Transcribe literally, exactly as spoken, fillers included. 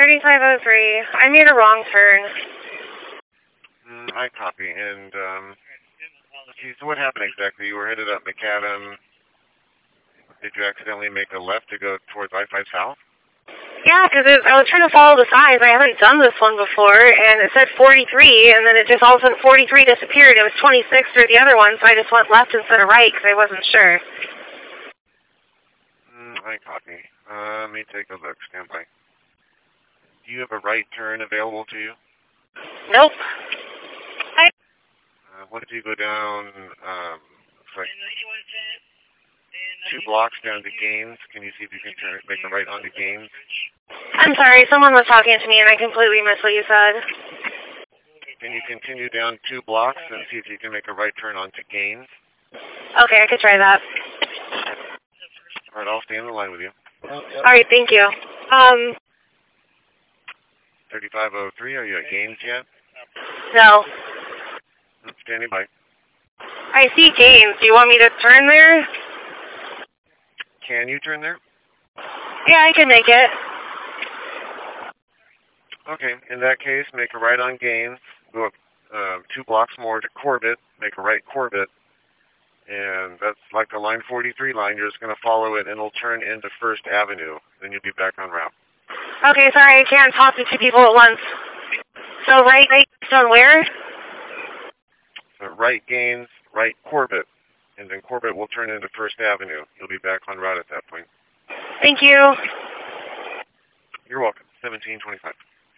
thirty-five oh three. I made a wrong turn. Mm, I copy. And, um, geez, what happened exactly? You were headed up McAdam. Did you accidentally make a left to go towards I five South? Yeah, because I was trying to follow the signs. I haven't done this one before, and it said forty-three, and then it just all of a sudden forty-three disappeared. It was twenty-six through the other one, so I just went left instead of right because I wasn't sure. Mm, I copy. Uh, let me take a look. Stand by. Do you have a right turn available to you? Nope. Hi. Uh, what if you go down, um, like two blocks down to Gaines? Can you see if you can turn, make a right onto Gaines? I'm sorry, someone was talking to me and I completely missed what you said. Can you continue down two blocks and see if you can make a right turn onto Gaines? Okay, I could try that. All right, I'll stay on the line with you. Alright, thank you. Um, thirty-five oh three, are you at Gaines yet? no. Standing by. I see Gaines. Do you want me to turn there? Can you turn there? Yeah, I can make it. Okay, in that case, make a right on Gaines, go up uh, two blocks more to Corbett, make a right Corbett, and that's like the line forty-three line. You're just going to follow it, and it'll turn into First Avenue. Then you'll be back on route. Okay, sorry, I can't talk to two people at once. So right, right, on where? So right Gaines, right Corbett, and then Corbett will turn into First Avenue. You'll be back on route at that point. Thank you. You're welcome. seventeen twenty-five.